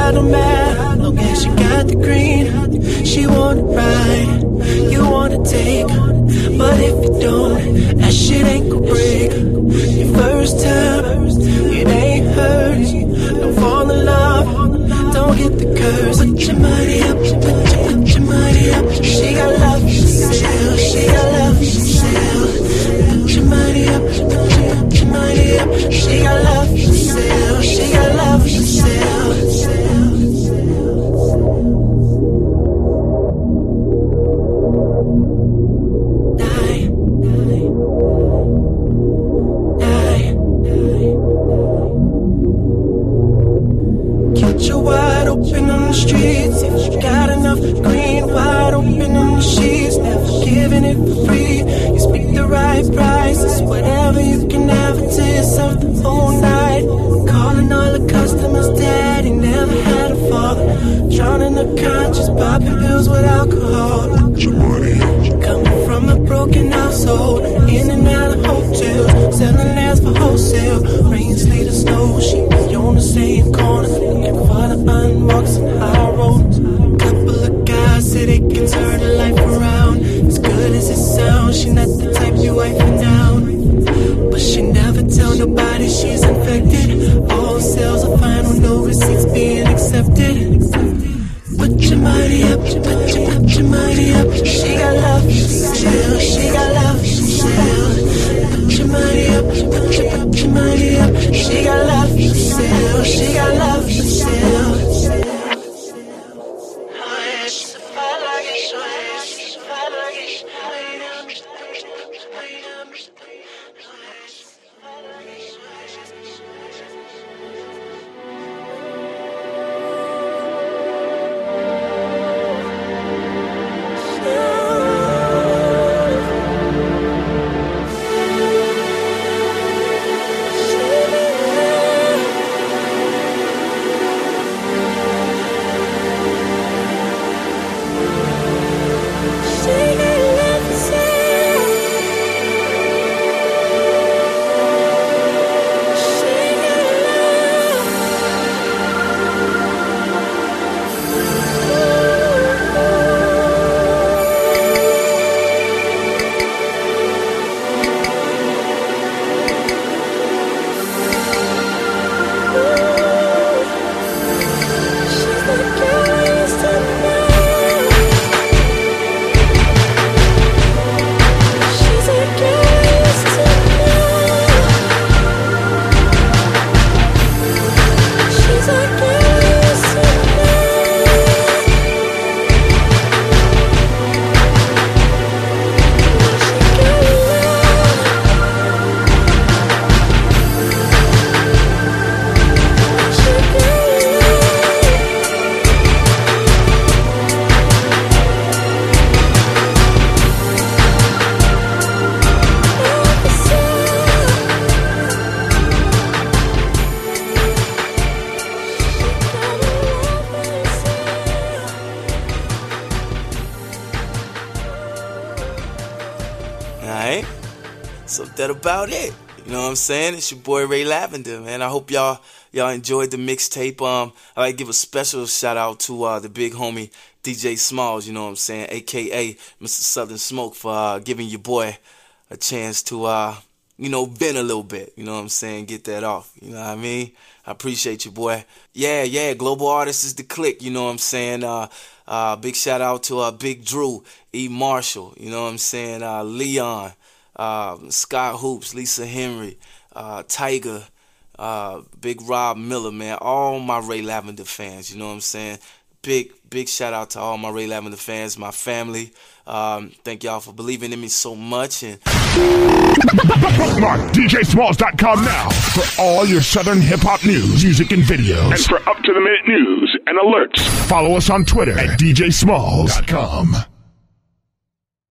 child don't matter, long as you got the green. She wanna ride, you wanna take, but if you don't, that shit ain't gon' break. Your first time, it ain't hers. Don't fall in love, don't get the curse. Put your money up, put your money up. She got love for sale, she got love for sale. Put your money up, put your money up. She got love for sale, she got love for sale. Streets, if you got enough green, wide open on the sheets, never giving it for free. You speak the right prices, whatever you can have it to yourself the whole night. Calling all the customers daddy, never had a father. Drowning the conscience, popping pills with alcohol. Coming from a broken household, in and out of hotels, selling ass for wholesale. Rain, sleet, or snow, she was on the same corner, looking for the unwalks and high roads. Couple of guys say they can turn her life around. As good as it sounds, she not the type you wifing down, but she never tell nobody she's infected. All sales are fine with no receipts being accepted. Put your money up, put your money up. She got love for sale, she got love for sale. Put your money up, put your money up. She got love for sale, she got love for sale. So that about it. You know what I'm saying? It's your boy Ray Lavender, man. I hope y'all enjoyed the mixtape. I like to give a special shout out to the big homie DJ Smalls, you know what I'm saying, aka Mr. Southern Smoke, for giving your boy a chance to vent a little bit, you know what I'm saying, get that off, you know what I mean? I appreciate you, boy. Yeah, Global Artists is the clique, you know what I'm saying? Big shout out to Big Drew, E. Marshall, you know what I'm saying, Leon, Scott Hoops, Lisa Henry, Tiger, Big Rob Miller, man, all my Ray Lavender fans, you know what I'm saying? Big shout out to all my Ray Lavender fans, my family. Thank y'all for believing in me so much. And bookmark DJSmalls.com now for all your Southern hip-hop news, music, and videos. And for up-to-the-minute news and alerts, follow us on Twitter at DJSmalls.com.